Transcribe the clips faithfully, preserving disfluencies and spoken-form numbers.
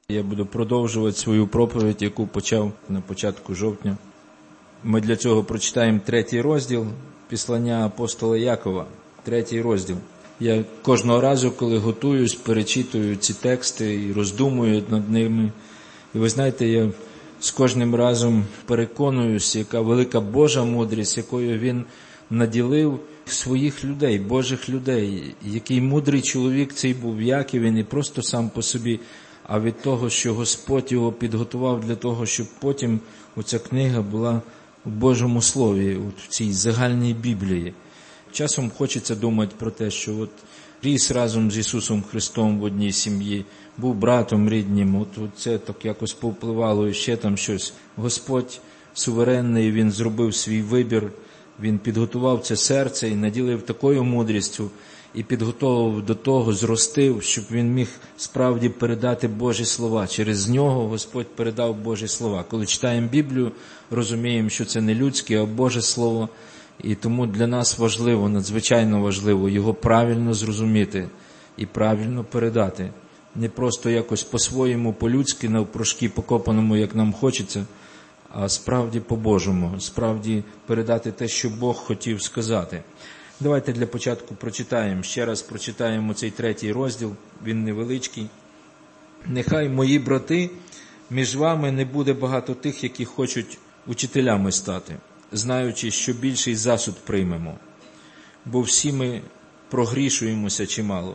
Я буду продовжувати свою проповідь, яку почав на початку жовтня. Ми для цього прочитаємо третій розділ післання апостола Якова. Третій розділ. Я кожного разу, коли готуюсь, перечитую ці тексти і роздумую над ними. І ви знаєте, я з кожним разом переконуюсь, яка велика Божа мудрість, якою Він наділив своїх людей, Божих людей. Який мудрий чоловік цей був Яків, він не просто сам по собі, а від того, що Господь його підготував для того, щоб потім оця книга була у Божому Слові, от в цій загальній Біблії. Часом хочеться думати про те, що от ріс разом з Ісусом Христом в одній сім'ї, був братом ріднім, от, от це так якось повпливало і ще там щось. Господь суверенний, Він зробив свій вибір, Він підготував це серце і наділив такою мудрістю, і підготовив до того, зростив, щоб він міг справді передати Божі слова. Через нього Господь передав Божі слова. Коли читаємо Біблію, розуміємо, що це не людське, а Боже Слово. І тому для нас важливо, надзвичайно важливо його правильно зрозуміти і правильно передати. Не просто якось по-своєму, по-людськи, навпрошки покопаному, як нам хочеться, а справді по-божому, справді передати те, що Бог хотів сказати. Давайте для початку прочитаємо, ще раз прочитаємо цей третій розділ, він невеличкий. «Нехай, мої брати, між вами не буде багато тих, які хочуть учителями стати, знаючи, що більший засуд приймемо, бо всі ми прогрішуємося чимало.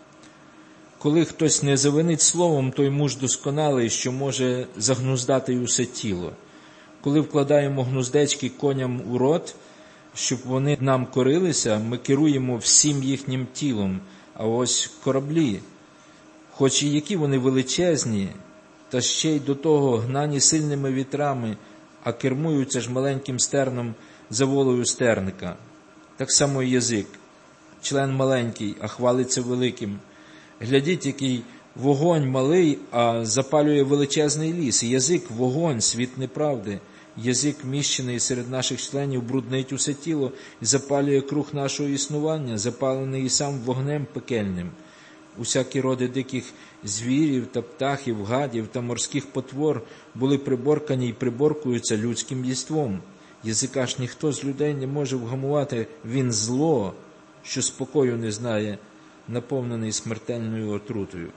Коли хтось не завинить словом, той муж досконалий, що може загнуздати й усе тіло. Коли вкладаємо гнуздечки коням у рот, щоб вони нам корилися, ми керуємо всім їхнім тілом. А ось кораблі, хоч і які вони величезні, та ще й до того гнані сильними вітрами, а кермуються ж маленьким стерном за волею стерника. Так само і язик, член маленький, а хвалиться великим. Глядіть, який вогонь малий, а запалює величезний ліс. Язик – вогонь, світ неправди. Язик, міщений серед наших членів, бруднить усе тіло і запалює круг нашого існування, запалений і сам вогнем пекельним. Усякі роди диких звірів та птахів, гадів та морських потвор були приборкані і приборкуються людським єством. Язика ж ніхто з людей не може вгамувати, він зло, що спокою не знає, наповнений смертельною отрутою.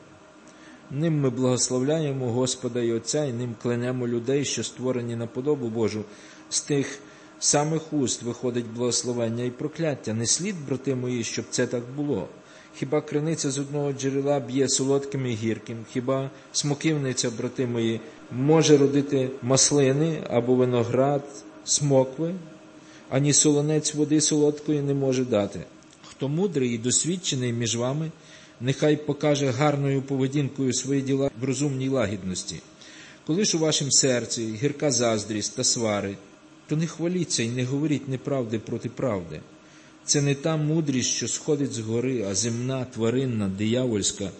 Ним ми благословляємо Господа і Отця, і ним клянемо людей, що створені на подобу Божу. З тих самих уст виходить благословення і прокляття. Не слід, брати мої, щоб це так було. Хіба криниця з одного джерела б'є солодким і гірким? Хіба смоківниця, брати мої, може родити маслини або виноград, смокви? Ані солонець води солодкої не може дати. Хто мудрий і досвідчений між вами, нехай покаже гарною поведінкою свої діла в розумній лагідності. Коли ж у вашім серці гірка заздрість та свари, то не хваліться і не говоріть неправди проти правди. Це не та мудрість, що сходить з гори, а земна, тваринна, диявольська.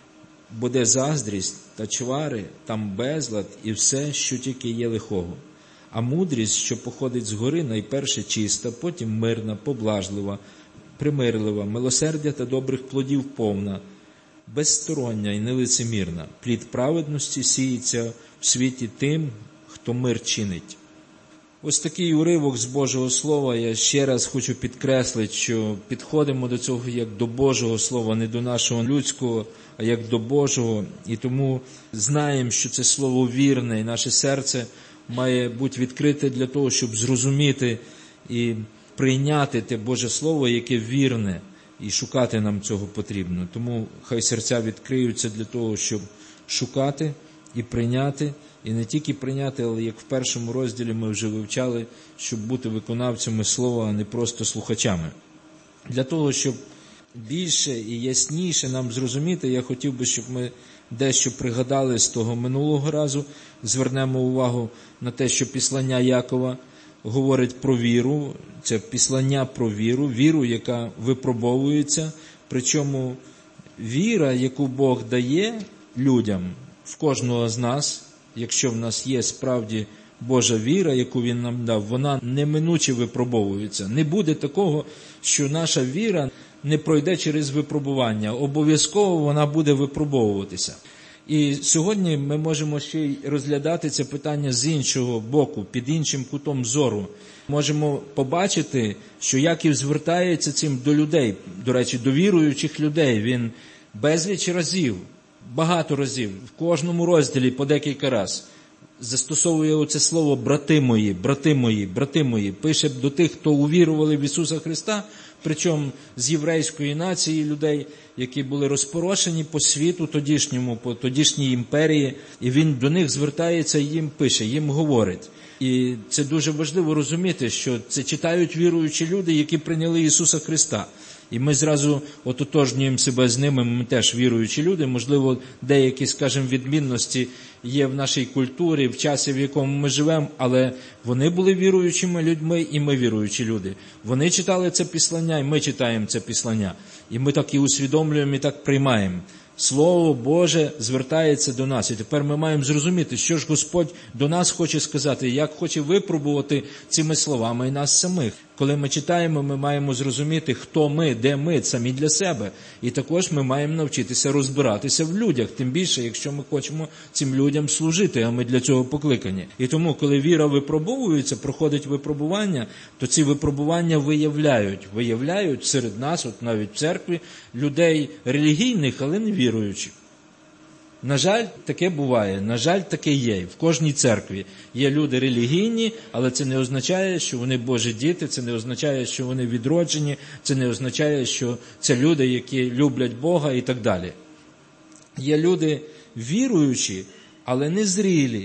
Бо де заздрість та чвари, там безлад і все, що тільки є лихого. А мудрість, що походить з гори, найперше чиста, потім мирна, поблажлива, примирлива, милосердя та добрих плодів повна, безстороння і нелицемірна. Плід праведності сіється в світі тим, хто мир чинить». Ось такий уривок з Божого Слова. Я ще раз хочу підкреслити, що підходимо до цього як до Божого Слова, не до нашого людського, а як до Божого. І тому знаємо, що це Слово вірне, і наше серце має бути відкрите для того, щоб зрозуміти і прийняти те Боже Слово, яке вірне, і шукати нам цього потрібно. Тому хай серця відкриються для того, щоб шукати і прийняти, і не тільки прийняти, але як в першому розділі ми вже вивчали, щоб бути виконавцями Слова, а не просто слухачами. Для того, щоб більше і ясніше нам зрозуміти, я хотів би, щоб ми дещо пригадали з того минулого разу, звернемо увагу на те, що післання Якова говорить про віру, це післання про віру, віру, яка випробовується, причому віра, яку Бог дає людям, в кожного з нас, якщо в нас є справді Божа віра, яку Він нам дав, вона неминуче випробовується. Не буде такого, що наша віра не пройде через випробування. Обов'язково вона буде випробовуватися. І сьогодні ми можемо ще й розглядати це питання з іншого боку, під іншим кутом зору. Можемо побачити, що Яків звертається цим до людей, до речі, до віруючих людей. Він безліч разів, багато разів, в кожному розділі по декілька разів застосовує оце слово «брати мої», «брати мої», «брати мої». Пише до тих, хто увірували в Ісуса Христа, причому з єврейської нації людей, які були розпорошені по світу тодішньому, по тодішній імперії, і він до них звертається і їм пише, їм говорить. І це дуже важливо розуміти, що це читають віруючі люди, які прийняли Ісуса Христа. І ми зразу ототожнюємо себе з ними, ми теж віруючі люди. Можливо, деякі, скажімо, відмінності є в нашій культурі, в часі, в якому ми живемо, але вони були віруючими людьми, і ми віруючі люди. Вони читали це післання, і ми читаємо це післання. І ми так і усвідомлюємо, і так приймаємо. Слово Боже звертається до нас. І тепер ми маємо зрозуміти, що ж Господь до нас хоче сказати, як хоче випробувати цими словами і нас самих. Коли ми читаємо, ми маємо зрозуміти, хто ми, де ми, самі для себе. І також ми маємо навчитися розбиратися в людях, тим більше, якщо ми хочемо цим людям служити, а ми для цього покликані. І тому, коли віра випробовується, проходить випробування, то ці випробування виявляють, виявляють серед нас, от навіть в церкві, людей релігійних, але не віруючих. На жаль, таке буває, на жаль, таке є. В кожній церкві є люди релігійні, але це не означає, що вони Божі діти, це не означає, що вони відроджені, це не означає, що це люди, які люблять Бога і так далі. Є люди віруючі, але незрілі.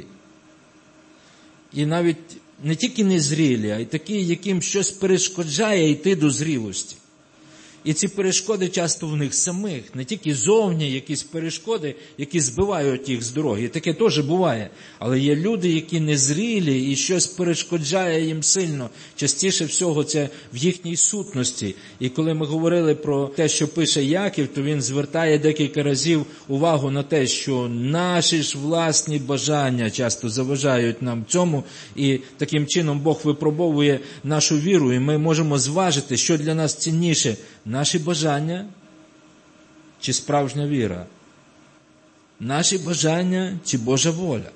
І навіть не тільки незрілі, а й такі, яким щось перешкоджає йти до зрілості. І ці перешкоди часто в них самих, не тільки зовні якісь перешкоди, які збивають їх з дороги. І таке теж буває. Але є люди, які незрілі і щось перешкоджає їм сильно. Частіше всього це в їхній сутності. І коли ми говорили про те, що пише Яків, то він звертає декілька разів увагу на те, що наші ж власні бажання часто заважають нам цьому. І таким чином Бог випробовує нашу віру. І ми можемо зважити, що для нас цінніше – наші бажання чи справжня віра? Наші бажання чи Божа воля?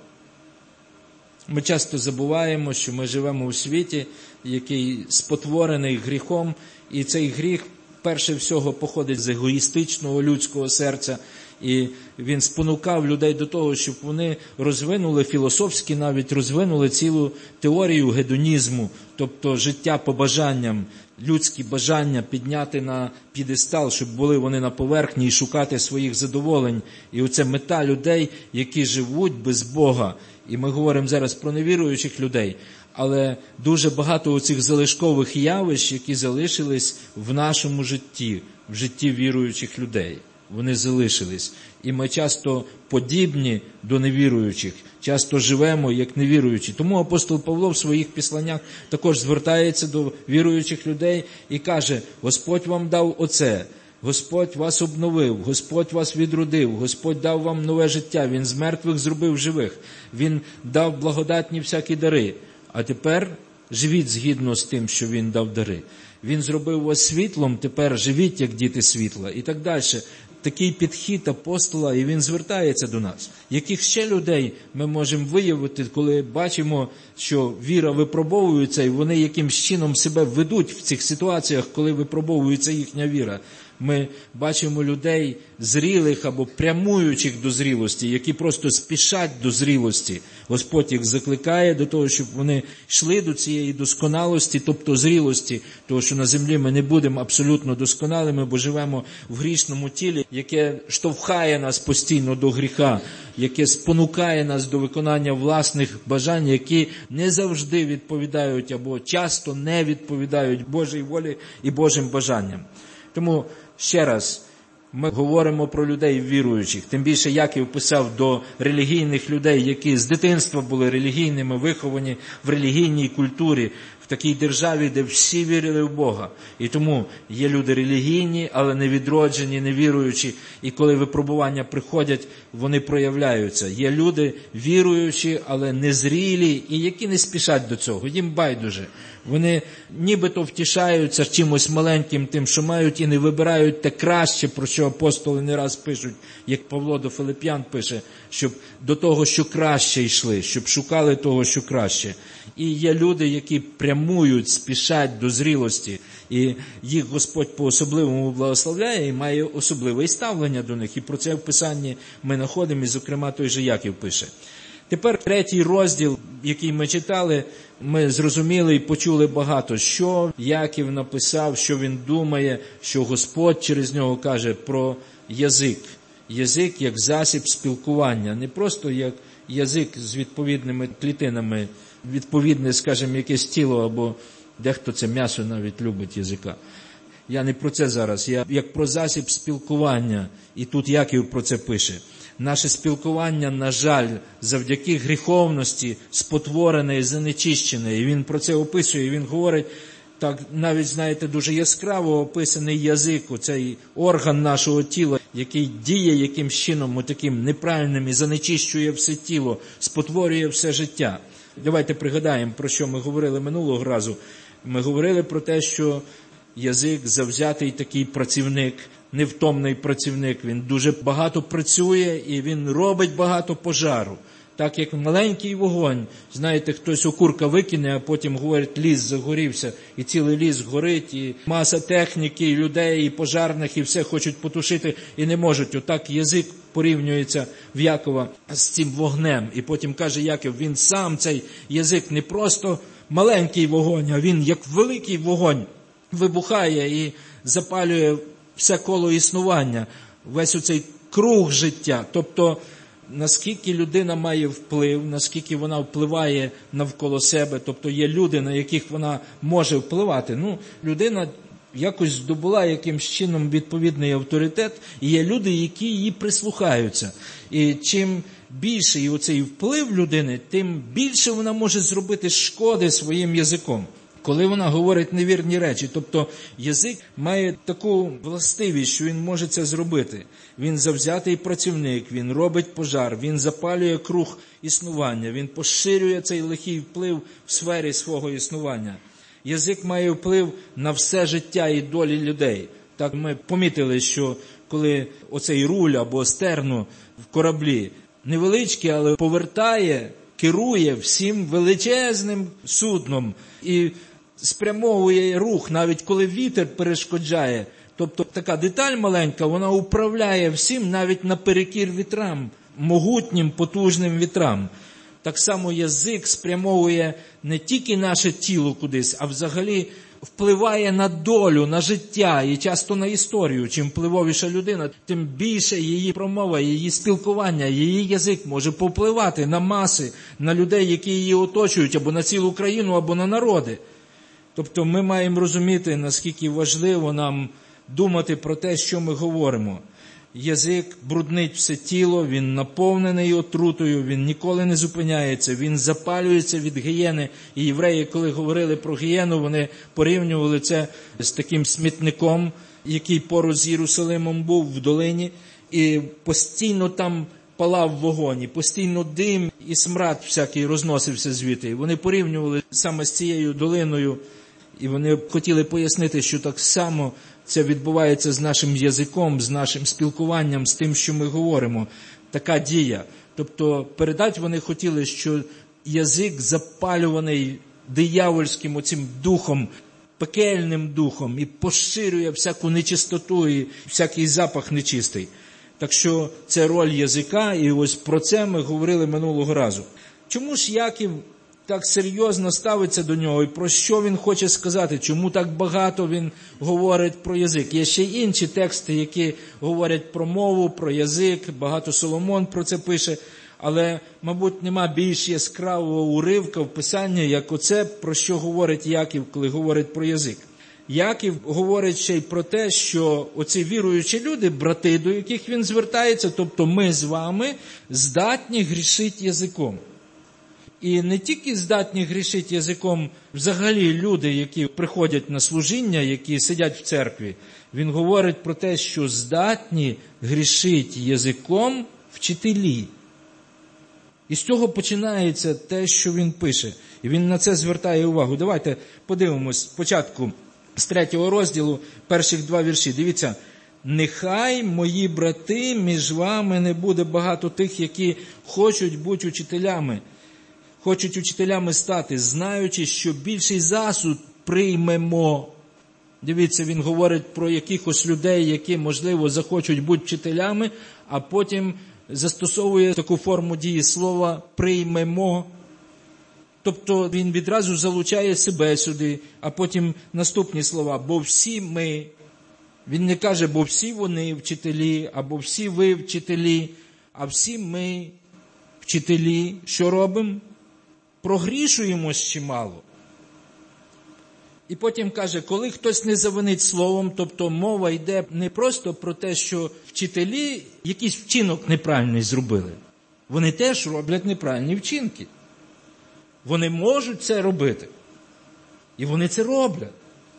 Ми часто забуваємо, що ми живемо у світі, який спотворений гріхом, і цей гріх перше всього походить з егоїстичного людського серця, і він спонукав людей до того, щоб вони розвинули, філософськи навіть розвинули цілу теорію гедонізму, тобто життя по бажанням, людські бажання підняти на п'єдестал, щоб були вони на поверхні і шукати своїх задоволень. І оце мета людей, які живуть без Бога. І ми говоримо зараз про невіруючих людей. Але дуже багато оцих залишкових явищ, які залишились в нашому житті, в житті віруючих людей. Вони залишились. І ми часто подібні до невіруючих, часто живемо як невіруючі. Тому апостол Павло в своїх післаннях також звертається до віруючих людей і каже: Господь вам дав оце, Господь вас обновив, Господь вас відродив, Господь дав вам нове життя, Він з мертвих зробив живих, Він дав благодатні всякі дари. А тепер живіть згідно з тим, що Він дав дари. Він зробив вас світлом, тепер живіть, як діти світла. І так далі. Такий підхід апостола, і він звертається до нас. Яких ще людей ми можемо виявити, коли бачимо, що віра випробовується, і вони якимсь чином себе ведуть в цих ситуаціях, коли випробовується їхня віра. Ми бачимо людей зрілих або прямуючих до зрілості, які просто спішать до зрілості. Господь їх закликає до того, щоб вони йшли до цієї досконалості, тобто зрілості, тому що на землі ми не будемо абсолютно досконалими, бо живемо в грішному тілі, яке штовхає нас постійно до гріха, яке спонукає нас до виконання власних бажань, які не завжди відповідають або часто не відповідають Божій волі і Божим бажанням. Тому ще раз, ми говоримо про людей віруючих. Тим більше Яків писав до релігійних людей, які з дитинства були релігійними, виховані в релігійній культурі, в такій державі, де всі вірили в Бога. І тому є люди релігійні, але не відроджені, не віруючі. І коли випробування приходять, вони проявляються. Є люди віруючі, але незрілі, і які не спішать до цього. Їм байдуже. Вони нібито втішаються чимось маленьким тим, що мають, і не вибирають те краще, про що апостоли не раз пишуть, як Павло до Филип'ян пише, щоб до того, що краще йшли, щоб шукали того, що краще. І є люди, які прямують, спішать до зрілості, і їх Господь по-особливому благословляє і має особливе ставлення до них. І про це в Писанні ми знаходимо, і, зокрема, той же Яків пише. Тепер третій розділ, який ми читали, ми зрозуміли і почули багато, що Яків написав, що він думає, що Господь через нього каже про язик. Язик як засіб спілкування, не просто як язик з відповідними клітинами, відповідне, скажімо, якесь тіло, або дехто це м'ясо навіть любить язика. Я не про це зараз, я як про засіб спілкування, і тут Яків про це пише. Наше спілкування, на жаль, завдяки гріховності спотворене і занечищене. І він про це описує, і він говорить, так навіть, знаєте, дуже яскраво описаний язик, цей орган нашого тіла, який діє якимсь чином таким неправильним і занечищує все тіло, спотворює все життя. Давайте пригадаємо, про що ми говорили минулого разу. Ми говорили про те, що язик завзятий такий працівник, невтомний працівник. Він дуже багато працює і він робить багато пожару. Так як маленький вогонь, знаєте, хтось окурка викине, а потім говорить, ліс загорівся, і цілий ліс горить, і маса техніки, і людей, і пожарних, і все хочуть потушити, і не можуть. Отак язик порівнюється в Якова з цим вогнем. І потім каже Яків, він сам, цей язик, не просто маленький вогонь, а він як великий вогонь вибухає і запалює все коло існування, весь оцей круг життя. Тобто, наскільки людина має вплив, наскільки вона впливає навколо себе, тобто є люди, на яких вона може впливати. Ну, людина якось здобула якимсь чином відповідний авторитет, і є люди, які її прислухаються. І чим більший оцей вплив людини, тим більше вона може зробити шкоди своїм язиком, коли вона говорить невірні речі. Тобто язик має таку властивість, що він може це зробити. Він завзятий працівник, він робить пожар, він запалює круг існування, він поширює цей лихий вплив в сфері свого існування. Язик має вплив на все життя і долі людей. Так ми помітили, що коли оцей руль або стерну в кораблі невеличкий, але повертає, керує всім величезним судном і спрямовує рух, навіть коли вітер перешкоджає. Тобто така деталь маленька, вона управляє всім навіть наперекір вітрам, могутнім, потужним вітрам. Так само язик спрямовує не тільки наше тіло кудись, а взагалі впливає на долю, на життя і часто на історію. Чим впливовіша людина, тим більше її промова, її спілкування, її язик може повпливати на маси, на людей, які її оточують, або на цілу країну, або на народи. Тобто ми маємо розуміти, наскільки важливо нам думати про те, що ми говоримо. Язик бруднить все тіло, він наповнений отрутою, він ніколи не зупиняється, він запалюється від гієни. І євреї, коли говорили про гієну, вони порівнювали це з таким смітником, який поруч з Єрусалимом був в долині, і постійно там палав вогонь, і постійно дим і смрад всякий розносився звідти. І вони порівнювали саме з цією долиною, і вони хотіли пояснити, що так само це відбувається з нашим язиком, з нашим спілкуванням, з тим, що ми говоримо. Така дія. Тобто передати вони хотіли, що язик запалюваний диявольським оцим духом, пекельним духом, і поширює всяку нечистоту і всякий запах нечистий. Так що це роль язика, і ось про це ми говорили минулого разу. Чому ж Яків так серйозно ставиться до нього, і про що він хоче сказати, чому так багато він говорить про язик? Є ще інші тексти, які говорять про мову, про язик, багато Соломон про це пише, але, мабуть, нема більш яскравого уривка в Писанні, як оце, про що говорить Яків, коли говорить про язик. Яків говорить ще й про те, що оці віруючі люди, брати, до яких він звертається, тобто ми з вами, здатні грішити язиком. І не тільки здатні грішити язиком взагалі люди, які приходять на служіння, які сидять в церкві. Він говорить про те, що здатні грішити язиком вчителі. І з цього починається те, що він пише. І він на це звертає увагу. Давайте подивимось спочатку з третього розділу, перших два вірші. Дивіться. «Нехай, мої брати, між вами не буде багато тих, які хочуть бути учителями, хочуть учителями стати, знаючи, що більший засуд приймемо». Дивіться, він говорить про якихось людей, які, можливо, захочуть бути вчителями, а потім застосовує таку форму дієслова «приймемо». Тобто він відразу залучає себе сюди, а потім наступні слова «бо всі ми». Він не каже, бо всі вони вчителі, або всі ви вчителі, а всі ми вчителі. Що робимо? Прогрішуємось чимало. І потім каже, коли хтось не завинить словом, тобто мова йде не просто про те, що вчителі якийсь вчинок неправильний зробили. Вони теж роблять неправильні вчинки. Вони можуть це робити. І вони це роблять.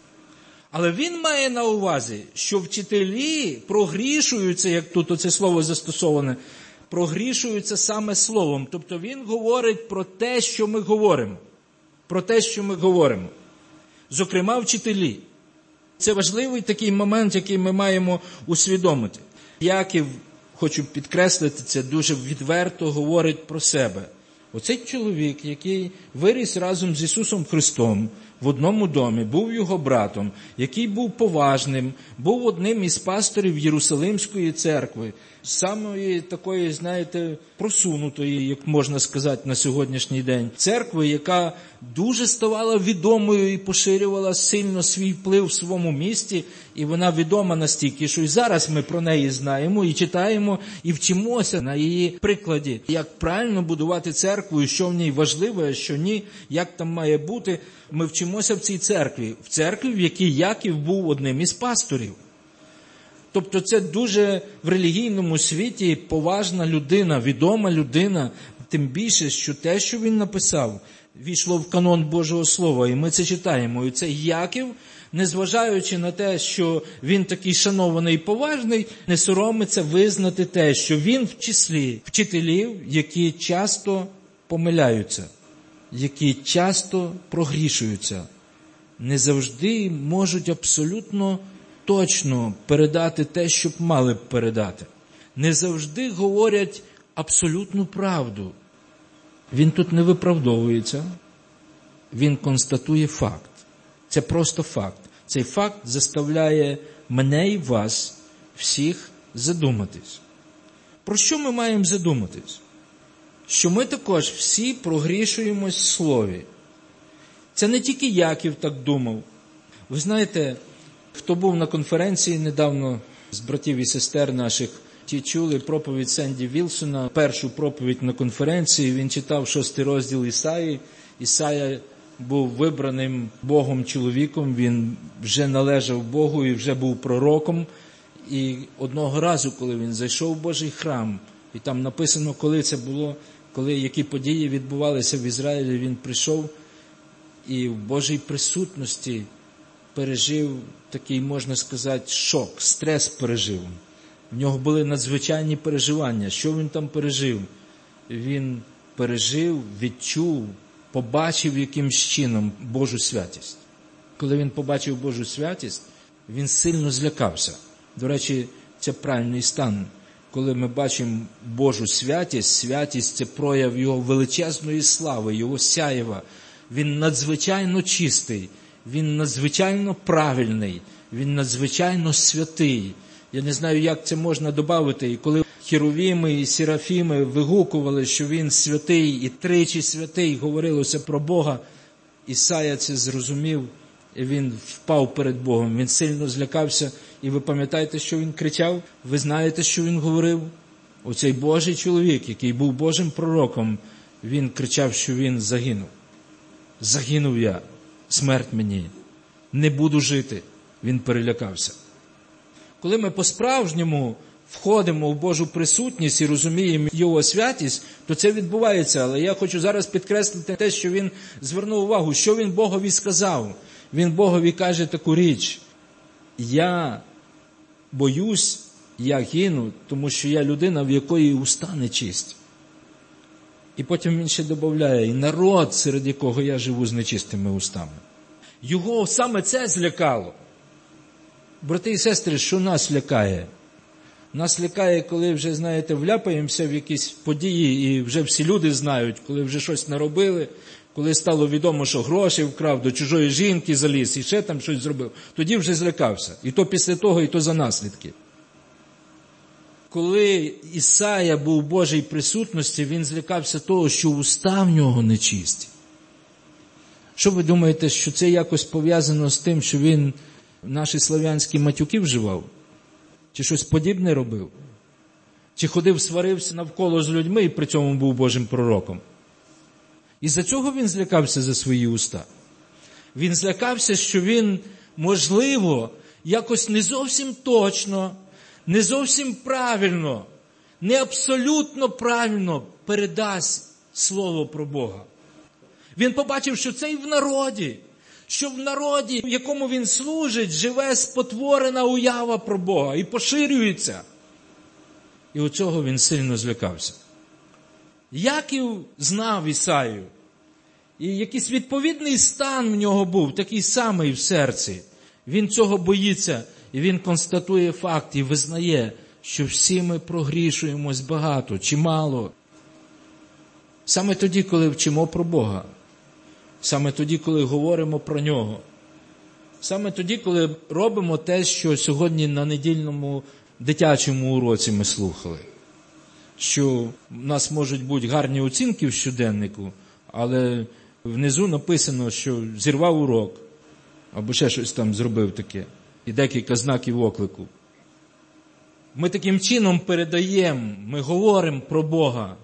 Але він має на увазі, що вчителі прогрішуються, як тут оце слово застосоване, прогрішуються саме словом. Тобто він говорить про те, що ми говоримо. Про те, що ми говоримо. Зокрема, вчителі. Це важливий такий момент, який ми маємо усвідомити. Яків, хочу підкреслити це, дуже відверто говорить про себе. Оцей чоловік, який виріс разом з Ісусом Христом в одному домі, був його братом, який був поважним, був одним із пасторів Єрусалимської церкви, самої такої, знаєте, просунутої, як можна сказати на сьогоднішній день, церкви, яка дуже ставала відомою і поширювала сильно свій вплив в своєму місті, і вона відома настільки, що і зараз ми про неї знаємо, і читаємо, і вчимося на її прикладі, як правильно будувати церкву, і що в ній важливо, а що ні, як там має бути. Ми вчимося в цій церкві, в церкві, в якій Яків був одним із пасторів. Тобто це дуже в релігійному світі поважна людина, відома людина, тим більше, що те, що він написав, війшло в канон Божого Слова, і ми це читаємо. І це Яків, незважаючи на те, що він такий шанований і поважний, не соромиться визнати те, що він в числі вчителів, які часто помиляються, які часто прогрішуються, не завжди можуть абсолютно точно передати те, що б мали б передати. Не завжди говорять абсолютну правду. Він тут не виправдовується, він констатує факт. Це просто факт. Цей факт заставляє мене і вас всіх задуматись. Про що ми маємо задуматись? Що ми також всі прогрішуємось в слові. Це не тільки Яків так думав. Ви знаєте, хто був на конференції недавно з братів і сестер наших, ті чули проповідь Сенді Вілсона, першу проповідь на конференції, він читав шостий розділ Ісаї. Ісая був вибраним Богом чоловіком, він вже належав Богу і вже був пророком. І одного разу, коли він зайшов в Божий храм, і там написано, коли це було, коли які події відбувалися в Ізраїлі, він прийшов і в Божій присутності пережив такий, можна сказати, шок, стрес пережив. В нього були надзвичайні переживання. Що він там пережив? Він пережив, відчув, побачив якимсь чином Божу святість. Коли він побачив Божу святість, він сильно злякався. До речі, це правильний стан. Коли ми бачимо Божу святість, святість – це прояв Його величезної слави, Його сяєва. Він надзвичайно чистий, Він надзвичайно правильний, Він надзвичайно святий. Я не знаю, як це можна додати. І коли херовіми і серафіми вигукували, що Він святий і тричі святий, говорилося про Бога, Ісая це зрозумів, і він впав перед Богом. Він сильно злякався. І ви пам'ятаєте, що він кричав? Ви знаєте, що він говорив? Оцей Божий чоловік, який був Божим пророком, він кричав, що він загинув. Загинув я, смерть мені, не буду жити. Він перелякався. Коли ми по-справжньому входимо в Божу присутність і розуміємо Його святість, то це відбувається. Але я хочу зараз підкреслити те, що він звернув увагу, що він Богові сказав. Він Богові каже таку річ: я боюсь, я гину, тому що я людина, в якої уста нечисті. І потім він ще додає: і народ, серед якого я живу з нечистими устами. Його саме це злякало. Брати і сестри, що нас лякає? Нас лякає, коли вже, знаєте, вляпаємося в якісь події, і вже всі люди знають, коли вже щось наробили, коли стало відомо, що гроші вкрав, до чужої жінки заліз і ще там щось зробив. Тоді вже злякався. І то після того, і то за наслідки. Коли Ісая був у Божій присутності, він злякався того, що уста в нього нечисті. Що ви думаєте, що це якось пов'язано з тим, що він наші слав'янські матюки вживав? Чи щось подібне робив? Чи ходив, сварився навколо з людьми і при цьому був Божим пророком? І за цього він злякався за свої уста. Він злякався, що він, можливо, якось не зовсім точно, не зовсім правильно, не абсолютно правильно передасть слово про Бога. Він побачив, що це і в народі, що в народі, в якому він служить, живе спотворена уява про Бога і поширюється. І у цього він сильно злякався. Яків знав Ісаю, і якийсь відповідний стан в нього був, такий самий в серці. Він цього боїться, і він констатує факт і визнає, що всі ми прогрішуємось багато, чимало. Саме тоді, коли вчимо про Бога, саме тоді, коли говоримо про Нього, саме тоді, коли робимо те, що сьогодні на недільному дитячому уроці ми слухали. Що в нас можуть бути гарні оцінки в щоденнику, але внизу написано, що зірвав урок, або ще щось там зробив таке, і декілька знаків оклику. Ми таким чином передаємо, ми говоримо про Бога.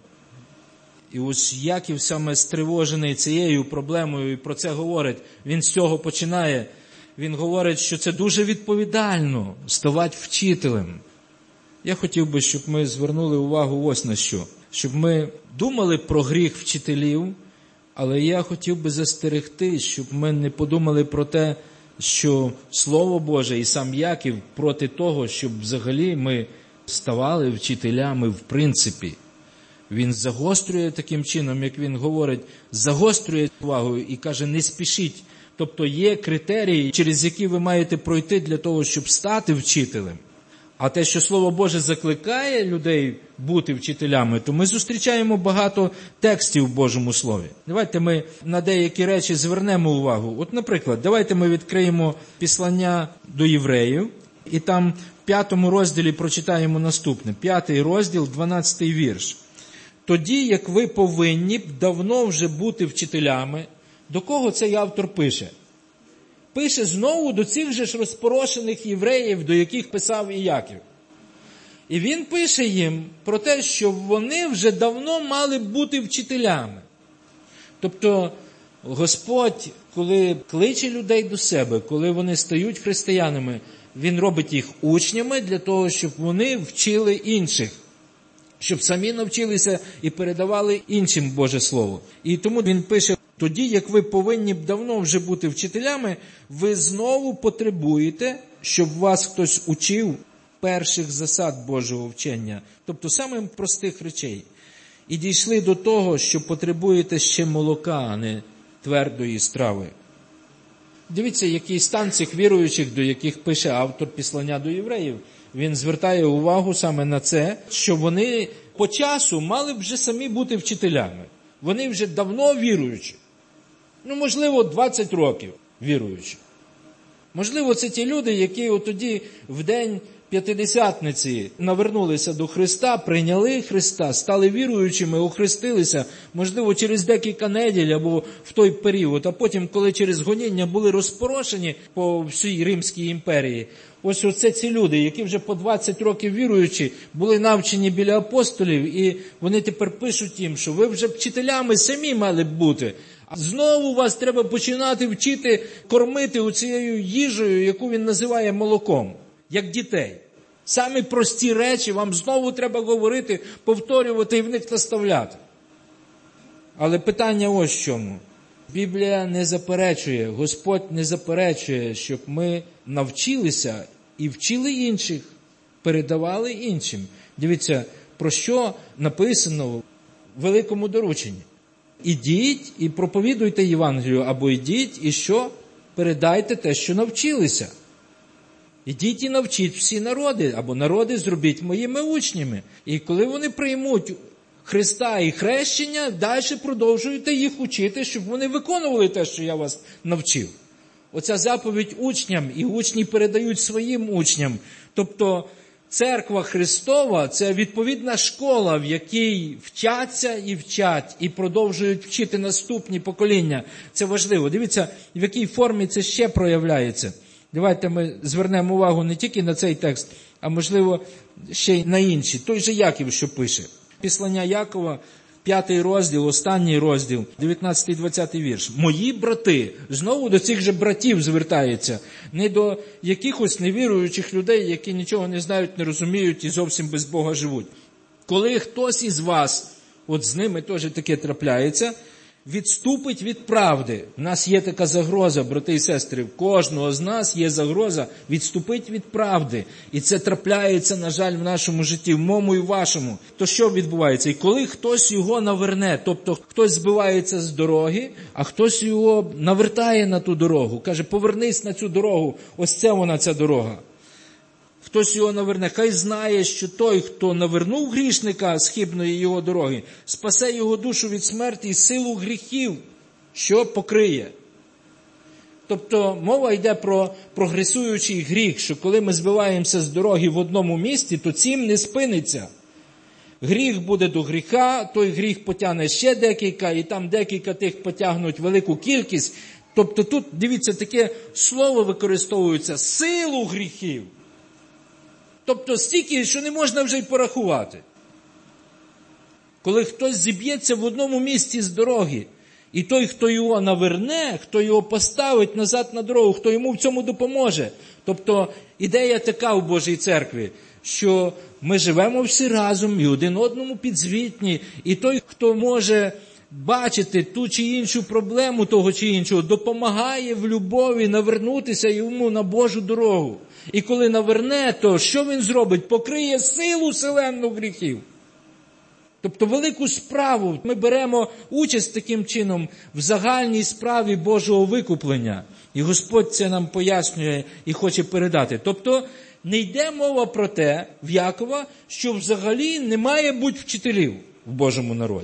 І ось Яків саме стривожений цією проблемою і про це говорить. Він з цього починає. Він говорить, що це дуже відповідально ставати вчителем. Я хотів би, щоб ми звернули увагу ось на що. Щоб ми думали про гріх вчителів, але я хотів би застерегти, щоб ми не подумали про те, що Слово Боже і сам Яків проти того, щоб взагалі ми ставали вчителями в принципі. Він загострює таким чином, як він говорить, загострює увагу і каже: не спішіть. Тобто є критерії, через які ви маєте пройти для того, щоб стати вчителем. А те, що Слово Боже закликає людей бути вчителями, то ми зустрічаємо багато текстів в Божому Слові. Давайте ми на деякі речі звернемо увагу. От, наприклад, давайте ми відкриємо післання до євреїв, і там в п'ятому розділі прочитаємо наступне. П'ятий розділ, дванадцятий вірш. Тоді, як ви повинні б давно вже бути вчителями, до кого цей автор пише? Пише знову до цих же ж розпорошених євреїв, до яких писав і Яків. І він пише їм про те, що вони вже давно мали бути вчителями. Тобто Господь, коли кличе людей до себе, коли вони стають християнами, Він робить їх учнями для того, щоб вони вчили інших. Щоб самі навчилися і передавали іншим Боже Слово. І тому він пише: тоді, як ви повинні б давно вже бути вчителями, ви знову потребуєте, щоб вас хтось учив перших засад Божого вчення, тобто самих простих речей. І дійшли до того, що потребуєте ще молока, а не твердої страви. Дивіться, який стан цих віруючих, до яких пише автор післання до євреїв. Він звертає увагу саме на це, що вони по часу мали б вже самі бути вчителями. Вони вже давно віруючі. Ну, можливо, двадцять років віруючі. Можливо, це ті люди, які от тоді в день П'ятидесятниці навернулися до Христа, прийняли Христа, стали віруючими, охрестилися, можливо, через декілька неділь або в той період, а потім, коли через гоніння були розпорошені по всій Римській імперії. Ось оце ці люди, які вже по двадцять років віруючі, були навчені біля апостолів, і вони тепер пишуть їм, що ви вже вчителями самі мали б бути. А знову вас треба починати вчити, кормити оцією їжею, яку він називає молоком, як дітей. Самі прості речі вам знову треба говорити, повторювати і в них наставляти. Але питання ось в чому. Біблія не заперечує, Господь не заперечує, щоб ми навчилися і вчили інших, передавали іншим. Дивіться, про що написано в великому дорученні. Ідіть і проповідуйте Євангелію, або ідіть і що? Передайте те, що навчилися. Ідіть і навчіть всі народи, або народи зробіть моїми учнями. І коли вони приймуть Христа і хрещення, далі продовжуйте їх учити, щоб вони виконували те, що я вас навчив. Оця заповідь учням, і учні передають своїм учням. Тобто церква Христова – це відповідна школа, в якій вчаться і вчать, і продовжують вчити наступні покоління. Це важливо. Дивіться, в якій формі це ще проявляється. Давайте ми звернемо увагу не тільки на цей текст, а можливо ще й на інші. Той же Яків, що пише. Післання Якова, п'ятий розділ, останній розділ, дев'ятнадцятий-двадцятий вірш. «Мої брати», знову до цих же братів звертається, не до якихось невіруючих людей, які нічого не знають, не розуміють і зовсім без Бога живуть. «Коли хтось із вас», от з ними теж таке трапляється, «відступить від правди». У нас є така загроза, брати і сестри, в кожного з нас є загроза відступити від правди. І це трапляється, на жаль, в нашому житті, в моєму і вашому. То що відбувається? І коли хтось його наверне, тобто хтось збивається з дороги, а хтось його навертає на ту дорогу, каже, повернись на цю дорогу, ось це вона, ця дорога. Хтось його наверне, хай знає, що той, хто навернув грішника з хибної його дороги, спасе його душу від смерті і силу гріхів, що покриє. Тобто мова йде про прогресуючий гріх, що коли ми збиваємося з дороги в одному місці, то цим не спиниться. Гріх буде до гріха, той гріх потягне ще декілька, і там декілька тих потягнуть велику кількість. Тобто тут, дивіться, таке слово використовується – силу гріхів. Тобто стільки, що не можна вже й порахувати. Коли хтось зіб'ється в одному місці з дороги, і той, хто його наверне, хто його поставить назад на дорогу, хто йому в цьому допоможе. Тобто ідея така в Божій церкві, що ми живемо всі разом і один одному підзвітні, і той, хто може бачити ту чи іншу проблему того чи іншого, допомагає в любові навернутися йому на Божу дорогу. І коли наверне, то що він зробить? Покриє силу селенну гріхів. Тобто велику справу. Ми беремо участь таким чином в загальній справі Божого викуплення. І Господь це нам пояснює і хоче передати. Тобто не йде мова про те в Якова, що взагалі не має бути вчителів в Божому народі.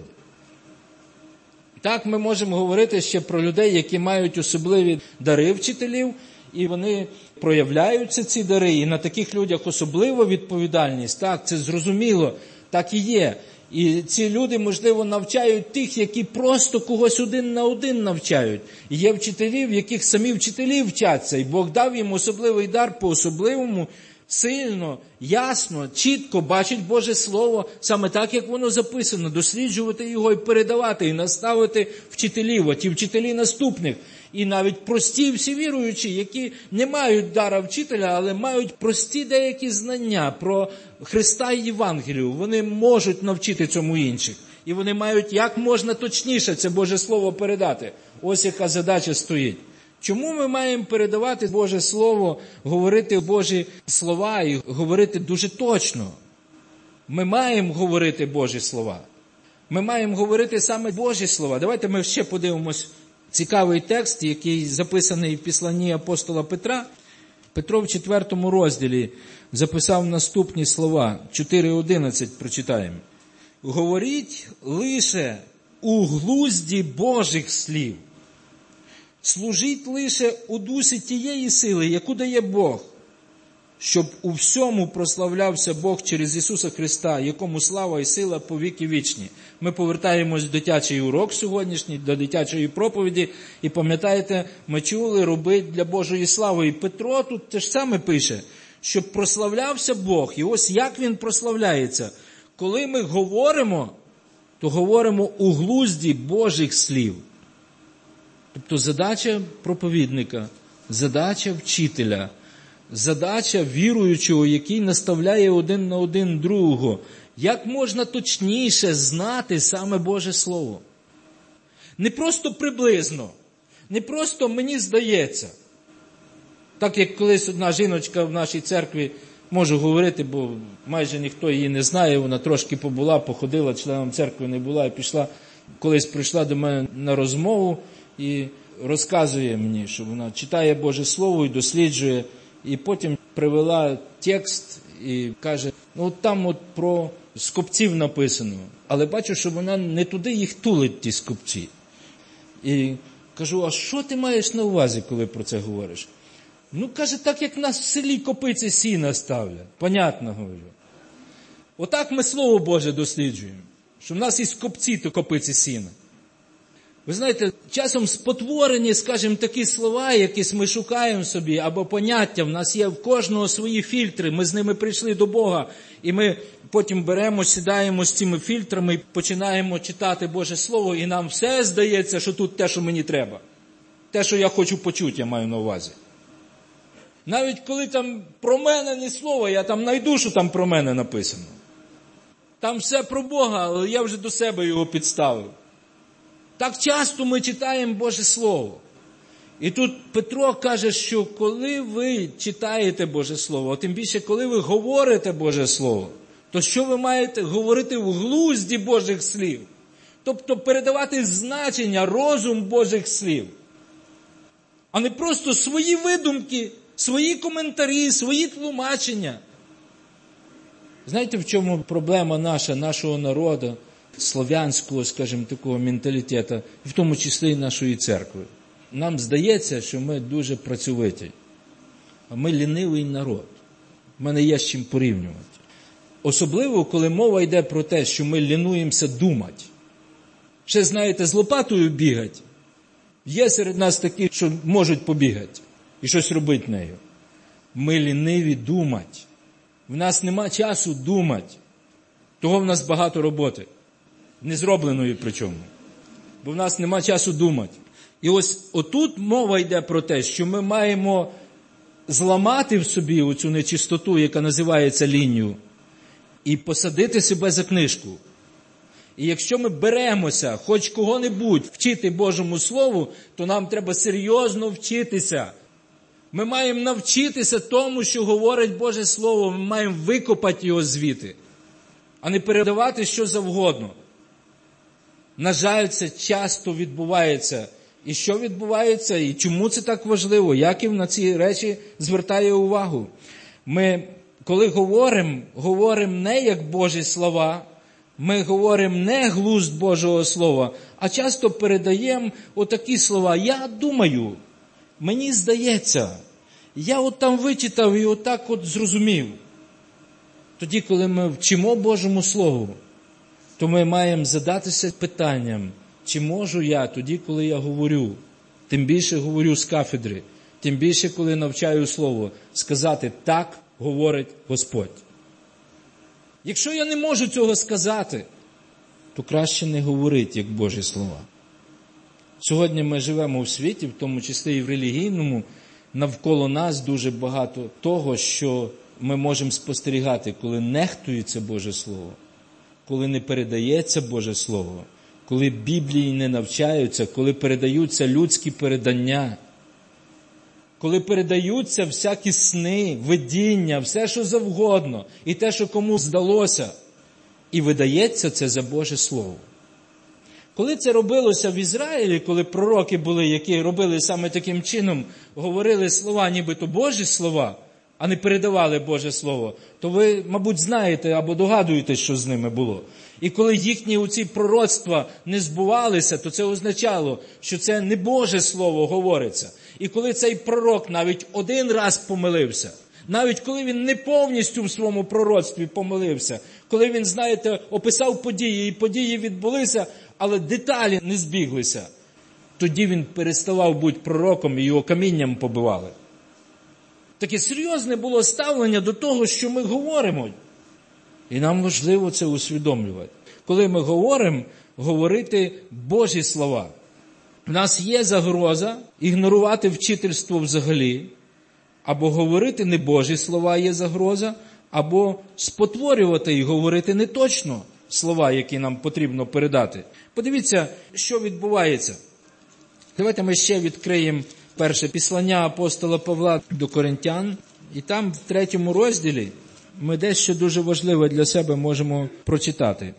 Так ми можемо говорити ще про людей, які мають особливі дари вчителів, і вони проявляються, ці дари, і на таких людях особлива відповідальність. Так, це зрозуміло, так і є. І ці люди, можливо, навчають тих, які просто когось один на один навчають. І є вчителі, в яких самі вчителі вчаться, і Бог дав їм особливий дар по-особливому, сильно, ясно, чітко бачить Боже Слово, саме так, як воно записано, досліджувати його і передавати, і наставити вчителів, а ті вчителі наступних. І навіть прості всі віруючі, які не мають дара вчителя, але мають прості деякі знання про Христа і Євангелію. Вони можуть навчити цьому інших. І вони мають як можна точніше це Боже Слово передати. Ось яка задача стоїть. Чому ми маємо передавати Боже Слово, говорити Божі слова і говорити дуже точно? Ми маємо говорити Божі слова. Ми маємо говорити саме Божі слова. Давайте ми ще подивимось цікавий текст, який записаний в післанні апостола Петра. Петро в четвертому розділі записав наступні слова. чотири одинадцять прочитаємо. «Говоріть лише у глузді Божих слів. Служіть лише у дусі тієї сили, яку дає Бог, щоб у всьому прославлявся Бог через Ісуса Христа, якому слава і сила по віки вічні». Ми повертаємось в дитячий урок сьогоднішній, до дитячої проповіді, і пам'ятаєте, ми чули, робить для Божої слави. І Петро тут те ж саме пише, щоб прославлявся Бог. І ось як він прославляється. Коли ми говоримо, то говоримо у глузді Божих слів. Тобто задача проповідника, задача вчителя, задача віруючого, який наставляє один на один другого. Як можна точніше знати саме Боже Слово? Не просто приблизно, не просто мені здається. Так як колись одна жіночка в нашій церкві, можу говорити, бо майже ніхто її не знає, вона трошки побула, походила, членом церкви не була і пішла, колись прийшла до мене на розмову і розказує мені, що вона читає Боже Слово і досліджує, і потім привела текст і каже, ну там от про скопців написано, але бачу, що вона не туди їх тулить, ті скопці. І кажу, а що ти маєш на увазі, коли про це говориш? Ну, каже, так як нас в селі копиці сіна ставлять. Понятно, говорю. Отак ми Слово Боже досліджуємо, що в нас і скопці, то копиці сіна. Ви знаєте, часом спотворені, скажімо, такі слова, якісь ми шукаємо собі, або поняття, в нас є в кожного свої фільтри, ми з ними прийшли до Бога, і ми потім беремо, сідаємо з цими фільтрами, починаємо читати Боже Слово, і нам все здається, що тут те, що мені треба. Те, що я хочу почути, я маю на увазі. Навіть коли там про мене ні слова, я там знайду, що там про мене написано. Там все про Бога, але я вже до себе його підставив. Так часто ми читаємо Боже Слово. І тут Петро каже, що коли ви читаєте Боже Слово, а тим більше, коли ви говорите Боже Слово, то що ви маєте говорити в глузді Божих слів? Тобто передавати значення, розум Божих слів. А не просто свої видумки, свої коментарі, свої тлумачення. Знаєте, в чому проблема наша, нашого народу, слов'янського, скажімо, такого менталітету, в тому числі і нашої церкви? Нам здається, що ми дуже працьовиті, а ми лінивий народ. В мене є з чим порівнювати. Особливо, коли мова йде про те, що ми лінуємося думати. Ще, знаєте, з лопатою бігати. Є серед нас такі, що можуть побігати і щось робити нею. Ми ліниві думати. В нас нема часу думати. Того в нас багато роботи. Незробленої причому. Бо в нас нема часу думати. І ось отут мова йде про те, що ми маємо зламати в собі оцю нечистоту, яка називається лінню, і посадити себе за книжку. І якщо ми беремося хоч кого-небудь вчити Божому Слову, то нам треба серйозно вчитися. Ми маємо навчитися тому, що говорить Боже Слово, ми маємо викопати його звідти, а не передавати що завгодно. На жаль, це часто відбувається. І що відбувається, і чому це так важливо? Яків на ці речі звертає увагу. Ми, коли говоримо, говоримо не як Божі слова, ми говоримо не глузд Божого Слова, а часто передаємо отакі слова. Я думаю, мені здається, я от там вичитав і отак от зрозумів. Тоді, коли ми вчимо Божому Слову, то ми маємо задатися питанням, чи можу я тоді, коли я говорю, тим більше говорю з кафедри, тим більше, коли навчаю Слово, сказати «так говорить Господь». Якщо я не можу цього сказати, то краще не говорити, як Божі слова. Сьогодні ми живемо в світі, в тому числі і в релігійному, навколо нас дуже багато того, що ми можемо спостерігати, коли нехтується Боже Слово, коли не передається Боже Слово, коли Біблії не навчаються, коли передаються людські передання, коли передаються всякі сни, видіння, все, що завгодно, і те, що кому здалося, і видається це за Боже Слово. Коли це робилося в Ізраїлі, коли пророки були, які робили саме таким чином, говорили слова, нібито Божі слова, а не передавали Боже Слово, то ви, мабуть, знаєте або догадуєтесь, що з ними було. І коли їхні оці пророцтва не збувалися, то це означало, що це не Боже Слово говориться. І коли цей пророк навіть один раз помилився, навіть коли він не повністю в своєму пророцтві помилився, коли він, знаєте, описав події, і події відбулися, але деталі не збіглися, тоді він переставав бути пророком і його камінням побивали. Таке серйозне було ставлення до того, що ми говоримо. І нам важливо це усвідомлювати. Коли ми говоримо, говорити Божі слова. У нас є загроза ігнорувати вчительство взагалі, Або говорити небожі слова є загроза, або спотворювати і говорити неточно слова, які нам потрібно передати. Подивіться, що відбувається. Давайте ми ще відкриємо перше післання апостола Павла до Коринтян. І там в третьому розділі ми дещо дуже важливе для себе можемо прочитати.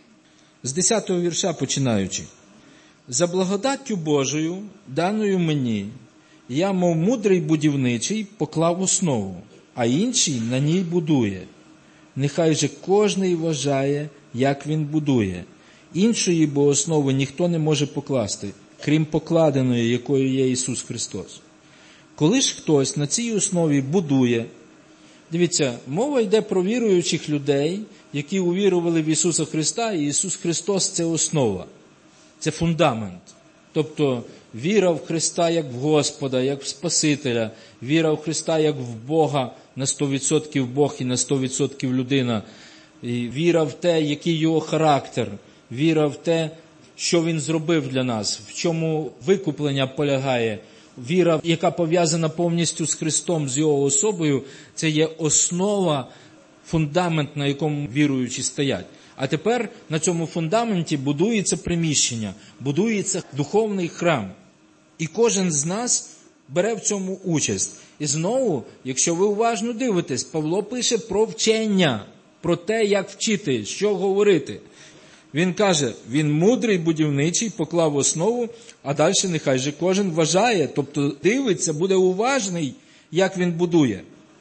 З десятого вірша починаючи. «За благодаттю Божою, даною мені, я, мов мудрий будівничий, поклав основу, а інший на ній будує. Нехай же кожний вважає, як він будує. Іншої бо основи ніхто не може покласти, крім покладеної, якою є Ісус Христос. Коли ж хтось на цій основі будує», дивіться, мова йде про віруючих людей, які увірували в Ісуса Христа, і Ісус Христос – це основа, це фундамент. Тобто віра в Христа як в Господа, як в Спасителя, віра в Христа як в Бога, на сто відсотків Бог і на сто відсотків людина, і віра в те, який Його характер, віра в те, що Він зробив для нас, в чому викуплення полягає, віра, яка пов'язана повністю з Христом, з Його особою, це є основа, фундамент, на якому віруючі стоять. А тепер на цьому фундаменті будується приміщення, будується духовний храм. І кожен з нас бере в цьому участь. І знову, якщо ви уважно дивитесь, Павло пише про вчення, про те, як вчити, що говорити. Він каже, він мудрий будівничий, поклав основу, а далі нехай же кожен вважає, тобто дивиться, буде уважний, як він будує.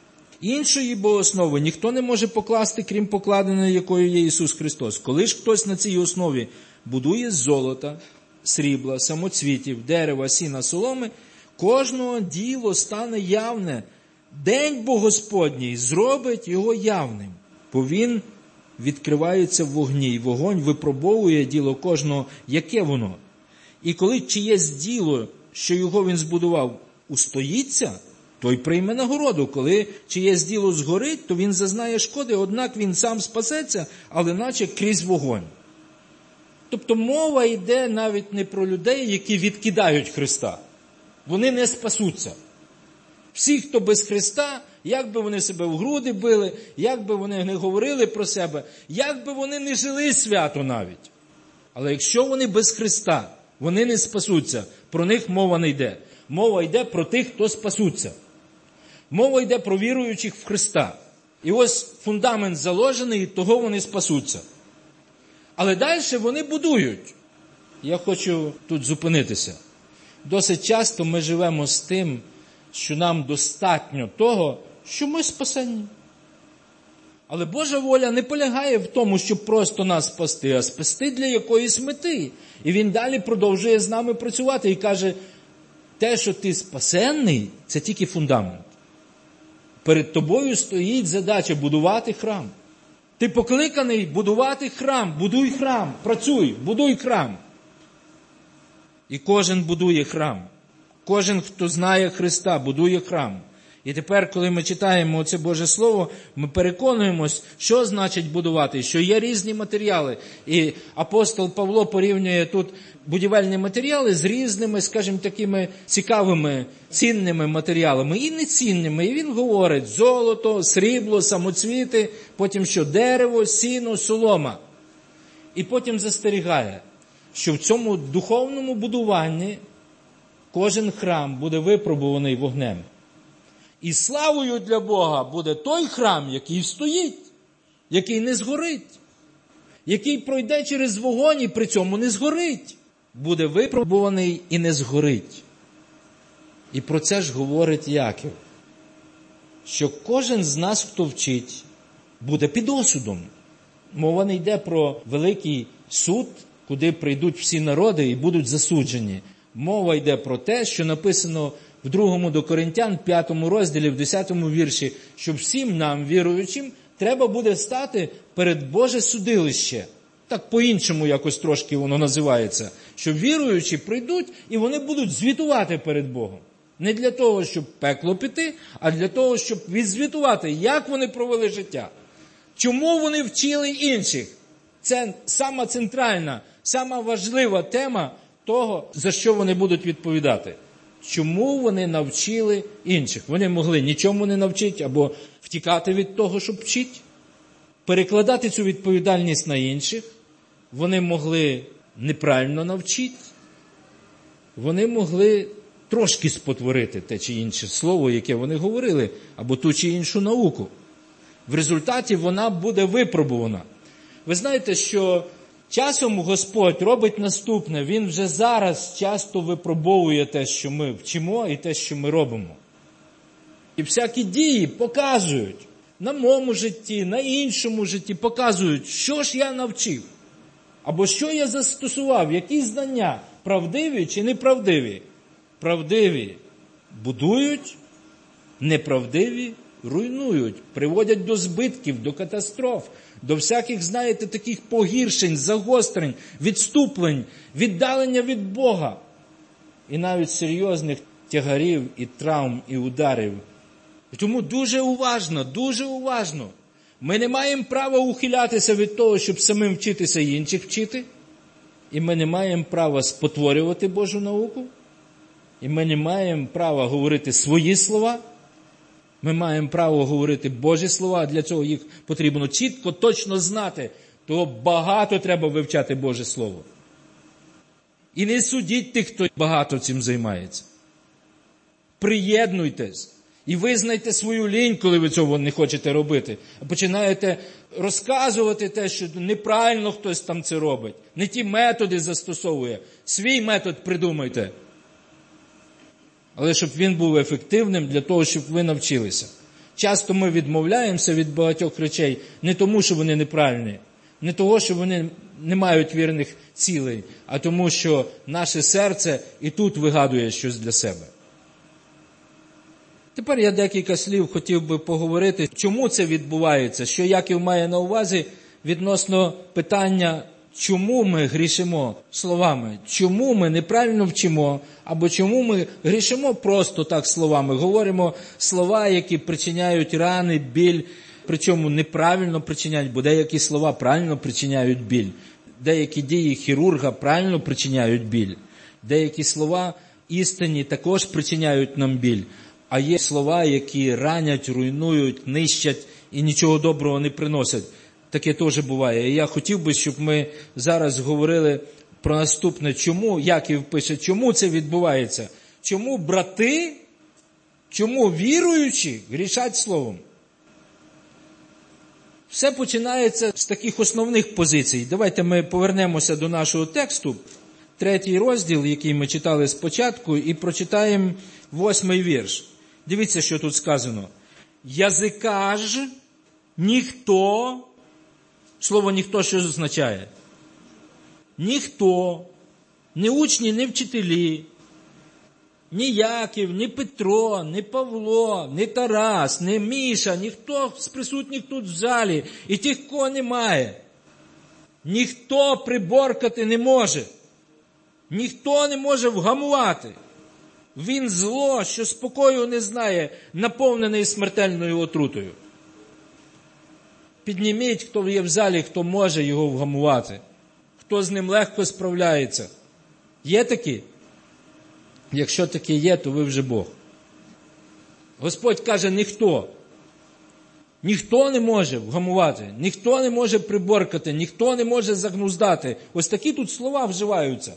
Іншої бо основи ніхто не може покласти, крім покладеної, якою є Ісус Христос. Коли ж хтось на цій основі будує з золота, срібла, самоцвітів, дерева, сіна, соломи, кожного діло стане явне. День бо Господній зробить його явним, бо він відкривається в вогні, і вогонь випробовує діло кожного, яке воно. І коли чиєсь діло, що його він збудував, устоїться, той прийме нагороду. Коли чиєсь діло згорить, то він зазнає шкоди, однак він сам спасеться, але наче крізь вогонь. Тобто мова йде навіть не про людей, які відкидають Христа. Вони не спасуться. Всі, хто без Христа, як би вони себе в груди били, як би вони не говорили про себе, як би вони не жили свято навіть. Але якщо вони без Христа, вони не спасуться. Про них мова не йде. Мова йде про тих, хто спасуться. Мова йде про віруючих в Христа. І ось фундамент заложений, і того вони спасуться. Але далі вони будують. Я хочу тут зупинитися. Досить часто ми живемо з тим, що нам достатньо того, що ми спасені. Але Божа воля не полягає в тому, щоб просто нас спасти, а спасти для якоїсь мети. І Він далі продовжує з нами працювати і каже, те, що ти спасенний, це тільки фундамент. Перед тобою стоїть задача будувати храм. Ти покликаний будувати храм, будуй храм, працюй, будуй храм. І кожен будує храм. Кожен, хто знає Христа, будує храм. І тепер, коли ми читаємо це Боже Слово, ми переконуємось, що значить будувати, що є різні матеріали. І апостол Павло порівнює тут будівельні матеріали з різними, скажімо, такими цікавими, цінними матеріалами і нецінними. І він говорить золото, срібло, самоцвіти, потім що дерево, сіно, солома. І потім застерігає, що в цьому духовному будуванні кожен храм буде випробуваний вогнем. І славою для Бога буде той храм, який стоїть, який не згорить, який пройде через вогонь і при цьому не згорить. Буде випробуваний і не згорить. І про це ж говорить Яків, що кожен з нас, хто вчить, буде під осудом. Мова не йде про великий суд, куди прийдуть всі народи і будуть засуджені. Мова йде про те, що написано в другому до Коринтян, п'ятому розділі, в десятому вірші, що всім нам, віруючим, треба буде стати перед Боже судилище. Так по-іншому якось трошки воно називається. Що віруючі прийдуть і вони будуть звітувати перед Богом. Не для того, щоб пекло піти, а для того, щоб відзвітувати, як вони провели життя. Чому вони вчили інших? Це сама центральна, сама важлива тема того, за що вони будуть відповідати. чому вони навчили інших. Вони могли нічому не навчити або втікати від того, щоб вчити, перекладати цю відповідальність на інших. Вони могли неправильно навчити, вони могли трошки спотворити те чи інше слово, яке вони говорили, або ту чи іншу науку. В результаті вона буде випробувана. Ви знаєте, що часом Господь робить наступне. Він вже зараз часто випробовує те, що ми вчимо, і те, що ми робимо. І всякі дії показують на моєму житті, на іншому житті, показують, що ж я навчив, або що я застосував, які знання, правдиві чи неправдиві. Правдиві будують, неправдиві руйнують, приводять до збитків, до катастроф, до всяких, знаєте, таких погіршень, загострень, відступлень, віддалення від Бога. І навіть серйозних тягарів і травм, і ударів. І тому дуже уважно, дуже уважно. Ми не маємо права ухилятися від того, щоб самим вчитися і інших вчити. І ми не маємо права спотворювати Божу науку. І ми не маємо права говорити свої слова. Ми маємо право говорити Божі слова, для цього їх потрібно чітко, точно знати. То багато треба вивчати Боже Слово. І не судіть тих, хто багато цим займається. Приєднуйтесь і визнайте свою лінь, коли ви цього не хочете робити. А починаєте розказувати те, що неправильно хтось там це робить. Не ті методи застосовує. Свій метод придумайте. Але щоб він був ефективним для того, щоб ви навчилися. Часто ми відмовляємося від багатьох речей не тому, що вони неправильні, не тому, що вони не мають вірних цілей, а тому, що наше серце і тут вигадує щось для себе. Тепер я декілька слів хотів би поговорити, чому це відбувається, що Яків має на увазі відносно питання, чому ми грішимо словами, чому ми неправильно вчимо, або чому ми грішимо просто так словами, говоримо слова, які причиняють рани, біль, причому неправильно причиняють, бо деякі слова правильно причиняють біль, деякі дії хірурга правильно причиняють біль, деякі слова істинні також причиняють нам біль, а є слова, які ранять, руйнують, нищать і нічого доброго не приносять. Таке теж буває. І я хотів би, щоб ми зараз говорили про наступне. Чому, Яків пише, чому це відбувається? Чому брати, чому віруючі грішать словом? Все починається з таких основних позицій. Давайте ми повернемося до нашого тексту, третій розділ, який ми читали спочатку, і прочитаємо восьмий вірш. Дивіться, що тут сказано. Язика ж ніхто, слово ніхто що означає? Ніхто, ні учні, ні вчителі, ні Яків, ні Петро, ні Павло, ні Тарас, ні Міша, ніхто з присутніх тут в залі, і тих, кого немає. Ніхто приборкати не може. Ніхто не може вгамувати. Він зло, що спокою не знає, наповнений смертельною отрутою. Підніміть, хто є в залі, хто може його вгамувати. Хто з ним легко справляється. Є такі? Якщо такі є, то ви вже Бог. Господь каже, ніхто. Ніхто не може вгамувати, ніхто не може приборкати, ніхто не може загнуздати. Ось такі тут слова вживаються.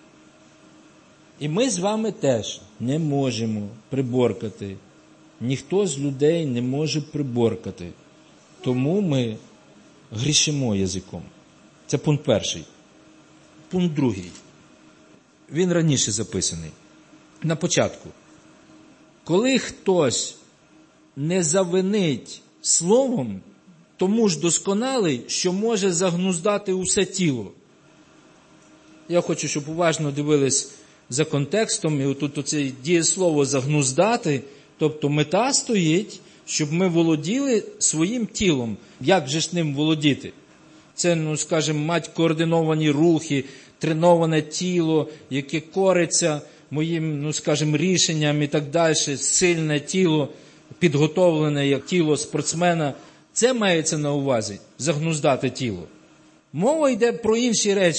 І ми з вами теж не можемо приборкати. Ніхто з людей не може приборкати. Тому ми грішимо язиком. Це пункт перший. Пункт другий. Він раніше записаний. На початку. Коли хтось не завинить словом, тому ж досконалий, що може загнуздати усе тіло. Я хочу, щоб уважно дивились за контекстом, і отут оце дієслово загнуздати, тобто мета стоїть, щоб ми володіли своїм тілом. Як же ж ним володіти? Це, ну, скажімо, мати координовані рухи, треноване тіло, яке кориться моїм, ну, скажімо, рішенням і так далі, сильне тіло, підготовлене як тіло спортсмена. Це мається на увазі, загнуздати тіло. Мова йде про інші речі,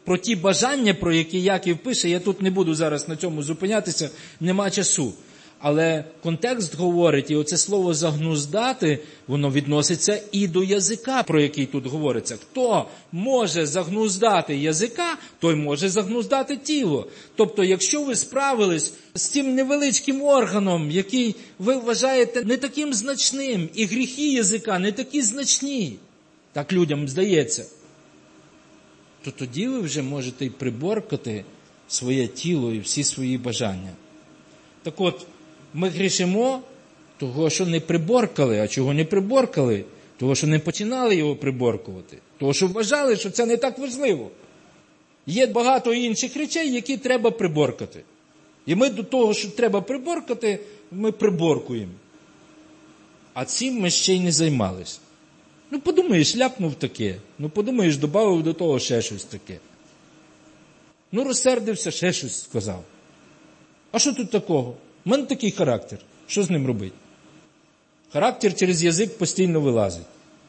про ті бажання, про які Яків пише, я тут не буду зараз на цьому зупинятися, нема часу. Але контекст говорить, і оце слово «загнуздати», воно відноситься і до язика, про який тут говориться. Хто може загнуздати язика, той може загнуздати тіло. Тобто, якщо ви справились з тим невеличким органом, який ви вважаєте не таким значним, і гріхи язика не такі значні, так людям здається, то тоді ви вже можете й приборкати своє тіло і всі свої бажання. Так от, ми грішимо того, що не приборкали. А чого не приборкали? Того, що не починали його приборкувати. Того, що вважали, що це не так важливо. Є багато інших речей, які треба приборкати. І ми до того, що треба приборкати, ми приборкуємо. А цим ми ще й не займалися. Ну, подумаєш, ляпнув таке. Ну, подумаєш, додав до того ще щось таке. Ну, розсердився, ще щось сказав. А що тут такого? У мене такий характер. Що з ним робити? Характер через язик постійно вилазить.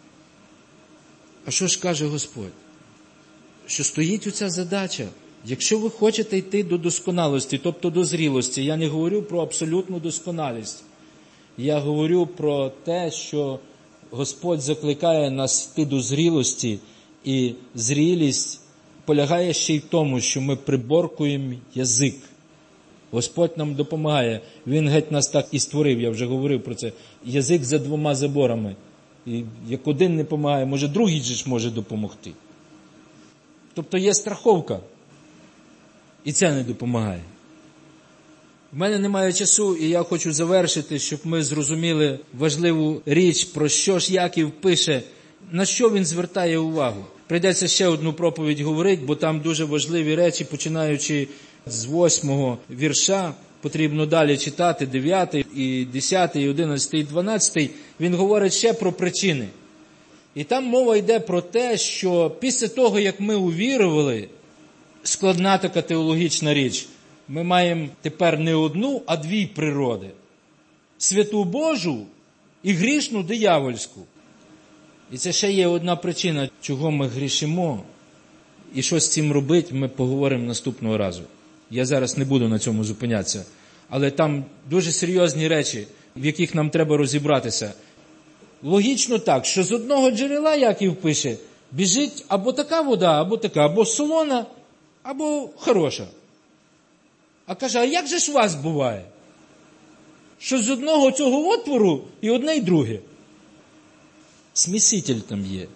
А що ж каже Господь? Що стоїть оця задача. Якщо ви хочете йти до досконалості, тобто до зрілості, я не говорю про абсолютну досконалість. Я говорю про те, що Господь закликає нас йти до зрілості, і зрілість полягає ще й в тому, що ми приборкуємо язик. Господь нам допомагає. Він геть нас так і створив, я вже говорив про це. Язик за двома заборами. І як один не допомагає, може другий же ж може допомогти. Тобто є страховка. І це не допомагає. В мене немає часу, і я хочу завершити, щоб ми зрозуміли важливу річ, про що ж Яків пише, на що він звертає увагу. Прийдеться ще одну проповідь говорити, бо там дуже важливі речі, починаючи з восьмого вірша, потрібно далі читати, дев'ятий, і десятий, і одинадцятий, і дванадцятий. Він говорить ще про причини. І там мова йде про те, що після того, як ми увірували, складна така теологічна річ, ми маємо тепер не одну, а дві природи. Святу Божу і грішну диявольську. І це ще є одна причина, чого ми грішимо. І що з цим робити, ми поговоримо наступного разу. Я зараз не буду на цьому зупинятися. Але там дуже серйозні речі, в яких нам треба розібратися. Логічно так, що з одного джерела, Яків пише, біжить або така вода, або така, або солона, або хороша. А каже, а як же ж у вас буває? Що з одного цього отвору і одне, і друге. Сміситель там є.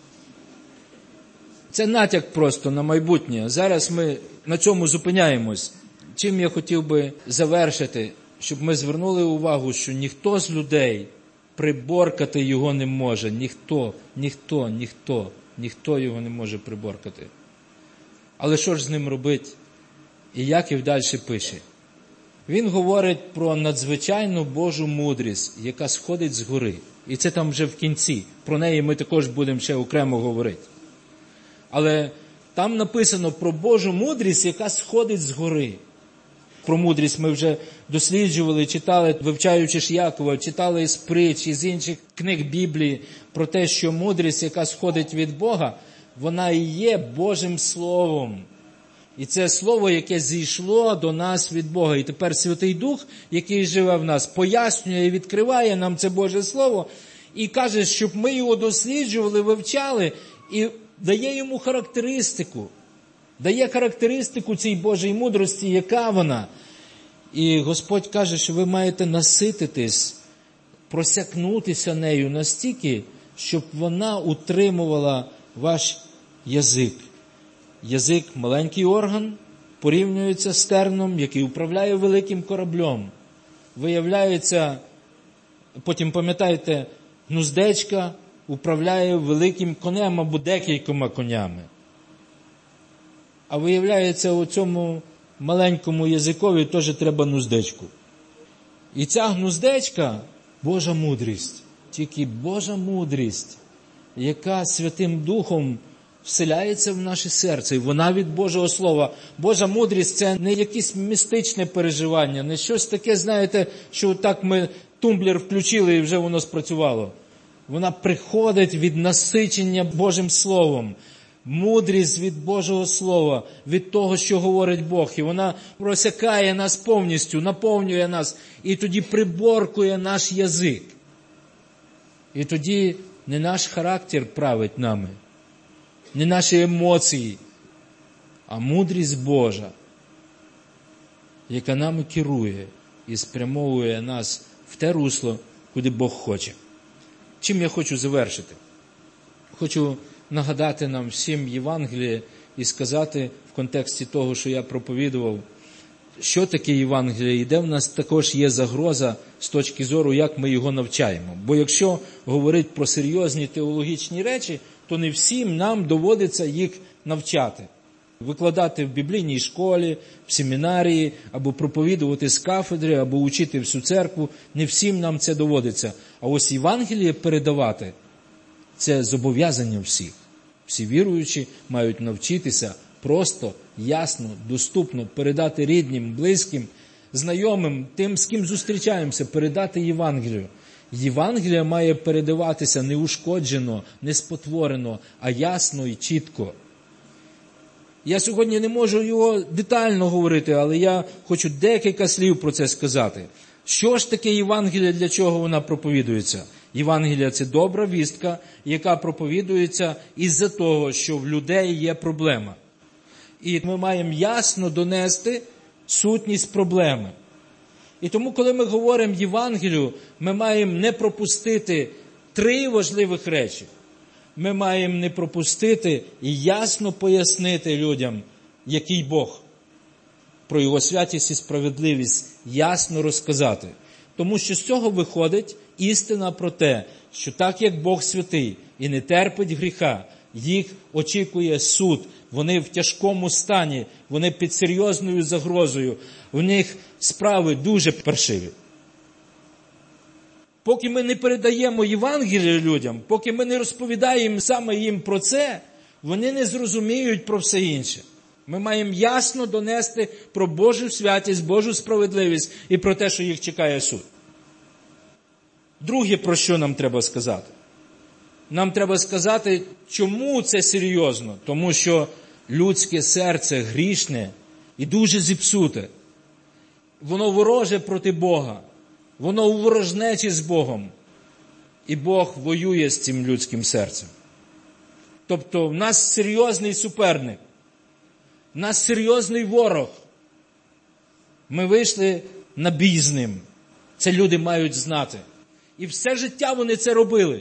Це натяк просто на майбутнє. Зараз ми на цьому зупиняємось. Чим я хотів би завершити, щоб ми звернули увагу, що ніхто з людей приборкати його не може. Ніхто, ніхто, ніхто, ніхто його не може приборкати. Але що ж з ним робити? І Яків далі пише. Він говорить про надзвичайну Божу мудрість, яка сходить з гори. І це там вже в кінці. Про неї ми також будемо ще окремо говорити. Але там написано про Божу мудрість, яка сходить з гори. Про мудрість ми вже досліджували, читали, вивчаючи ж Якова, читали із притч, із інших книг Біблії, про те, що мудрість, яка сходить від Бога, вона і є Божим Словом. І це Слово, яке зійшло до нас від Бога. І тепер Святий Дух, який живе в нас, пояснює і відкриває нам це Боже Слово, і каже, щоб ми його досліджували, вивчали, і дає йому характеристику. Дає характеристику цій Божій мудрості, яка вона. І Господь каже, що ви маєте насититись, просякнутися нею настільки, щоб вона утримувала ваш язик. Язик – маленький орган, порівнюється з терном, який управляє великим кораблем. Виявляється, потім пам'ятаєте, гнуздечка управляє великим конем або декількома конями. А виявляється, у цьому маленькому язикові теж треба гнуздечку. І ця гнуздечка – Божа мудрість. Тільки Божа мудрість, яка Святим Духом вселяється в наше серце, і вона від Божого Слова. Божа мудрість – це не якесь містичне переживання, не щось таке, знаєте, що так ми тумблер включили і вже воно спрацювало. Вона приходить від насичення Божим Словом. Мудрість від Божого Слова, від того, що говорить Бог. І вона просякає нас повністю, наповнює нас. І тоді приборкує наш язик. І тоді не наш характер править нами, не наші емоції, а мудрість Божа, яка нами керує і спрямовує нас в те русло, куди Бог хоче. Чим я хочу завершити? Хочу нагадати нам всім Євангеліє і сказати в контексті того, що я проповідував, що таке Євангеліє і де в нас також є загроза з точки зору, як ми його навчаємо. Бо якщо говорити про серйозні теологічні речі, то не всім нам доводиться їх навчати. Викладати в біблійній школі, в семінарії, або проповідувати з кафедри, або учити всю церкву. Не всім нам це доводиться. А ось Євангеліє передавати – це зобов'язання всіх. Всі віруючі мають навчитися просто, ясно, доступно передати рідним, близьким, знайомим, тим, з ким зустрічаємося, передати Євангелію. Євангелія має передаватися неушкоджено, не спотворено, а ясно і чітко. Я сьогодні не можу його детально говорити, але я хочу декілька слів про це сказати. Що ж таке Євангелія, для чого вона проповідується? Євангелія – це добра вістка, яка проповідується із-за того, що в людей є проблема. І ми маємо ясно донести сутність проблеми. І тому, коли ми говоримо Євангелію, ми маємо не пропустити три важливих речі. Ми маємо не пропустити і ясно пояснити людям, який Бог. Про Його святість і справедливість ясно розказати. Тому що з цього виходить істина про те, що так як Бог святий і не терпить гріха, їх очікує суд. Вони в тяжкому стані, вони під серйозною загрозою, у них справи дуже паршиві. Поки ми не передаємо Євангелію людям, поки ми не розповідаємо саме їм про це, вони не зрозуміють про все інше. Ми маємо ясно донести про Божу святість, Божу справедливість і про те, що їх чекає суд. Друге, про що нам треба сказати? Нам треба сказати, чому це серйозно. Тому що людське серце грішне і дуже зіпсуте. Воно вороже проти Бога. Воно у ворожнечі з Богом. І Бог воює з цим людським серцем. Тобто в нас серйозний суперник. В нас серйозний ворог. Ми вийшли на бій з ним. Це люди мають знати. І все життя вони це робили.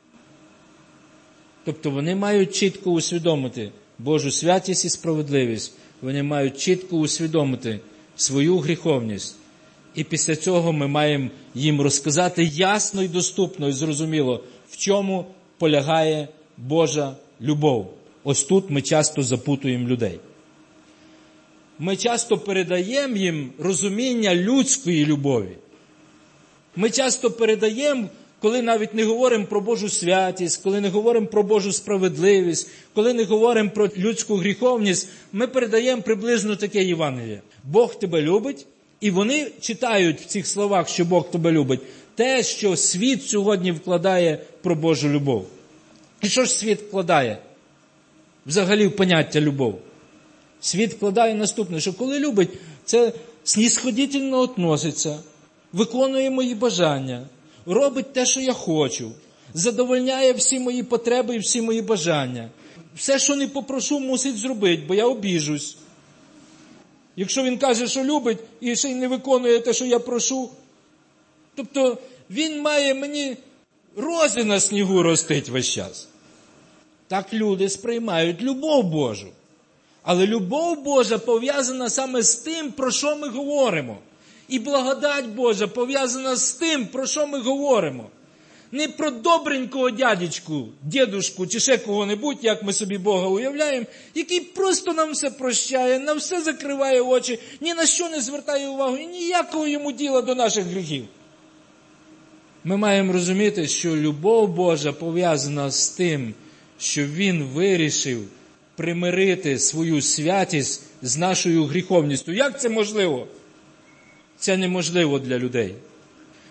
Тобто вони мають чітко усвідомити Божу святість і справедливість. Вони мають чітко усвідомити свою гріховність. І після цього ми маємо їм розказати ясно і доступно і зрозуміло, в чому полягає Божа любов. Ось тут ми часто запутуємо людей. Ми часто передаємо їм розуміння людської любові. Ми часто передаємо, коли навіть не говоримо про Божу святість, коли не говоримо про Божу справедливість, коли не говоримо про людську гріховність, ми передаємо приблизно таке Євангеліє. Бог тебе любить, і вони читають в цих словах, що Бог тебе любить, те, що світ сьогодні вкладає про Божу любов. І що ж світ вкладає? Взагалі в поняття любов. Світ вкладає наступне, що коли любить, це снисходительно відноситься, виконує мої бажання, робить те, що я хочу, задовольняє всі мої потреби і всі мої бажання. Все, що не попрошу, мусить зробити, бо я обіжусь. Якщо він каже, що любить, і ще й не виконує те, що я прошу, тобто він має мені рози на снігу ростить весь час. Так люди сприймають любов Божу. Але любов Божа пов'язана саме з тим, про що ми говоримо. І благодать Божа пов'язана з тим, про що ми говоримо. Не про добренького дядечку, дідушку чи ще кого-небудь, як ми собі Бога уявляємо, який просто нам все прощає, на все закриває очі, ні на що не звертає увагу і ніякого йому діла до наших гріхів. Ми маємо розуміти, що любов Божа пов'язана з тим, що Він вирішив примирити свою святість з нашою гріховністю. Як це можливо? Це неможливо для людей.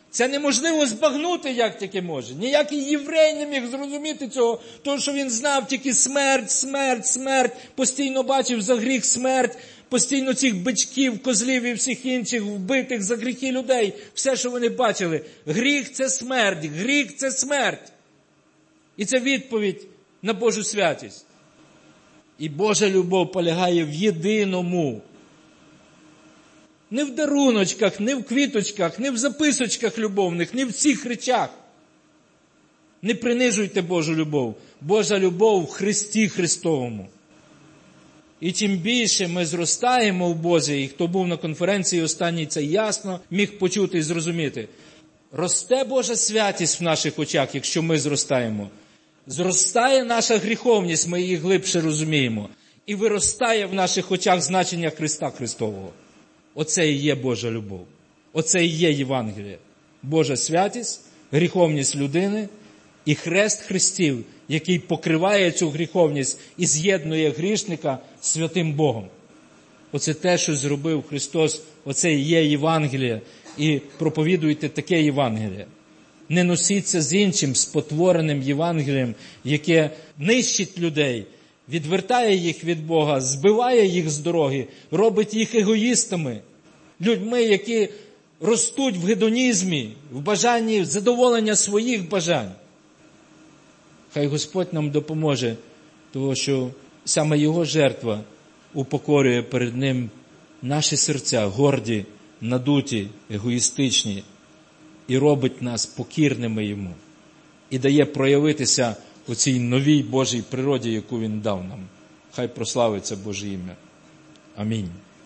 Це неможливо збагнути, як таке може. Ніякий єврей не міг зрозуміти цього, тому що він знав тільки смерть, смерть, смерть, постійно бачив за гріх смерть, постійно цих бичків, козлів і всіх інших вбитих за гріхи людей. Все, що вони бачили. Гріх – це смерть, гріх – це смерть. І це відповідь на Божу святість. І Божа любов полягає в єдиному. Не в даруночках, не в квіточках, не в записочках любовних, не в цих речах. Не принижуйте Божу любов. Божа любов в Христі Христовому. І чим більше ми зростаємо в Бозі, і хто був на конференції останній, це ясно міг почути і зрозуміти. Росте Божа святість в наших очах, якщо ми зростаємо. Зростає наша гріховність, ми її глибше розуміємо. І виростає в наших очах значення Христа Христового. Оце і є Божа любов. Оце і є Євангеліє. Божа святість, гріховність людини і хрест Христів, який покриває цю гріховність і з'єднує грішника з святим Богом. Оце те, що зробив Христос, оце і є Євангеліє. І проповідуйте таке Євангеліє. Не носіться з іншим спотвореним Євангелієм, яке нищить людей, відвертає їх від Бога, збиває їх з дороги, робить їх егоїстами, людьми, які ростуть в гедонізмі, в бажанні задоволення своїх бажань. Хай Господь нам допоможе, тому що саме Його жертва упокорює перед Ним наші серця, горді, надуті, егоїстичні, і робить нас покірними Йому, і дає проявитися у цій новій Божій природі, яку Він дав нам. Хай прославиться Боже ім'я. Амінь.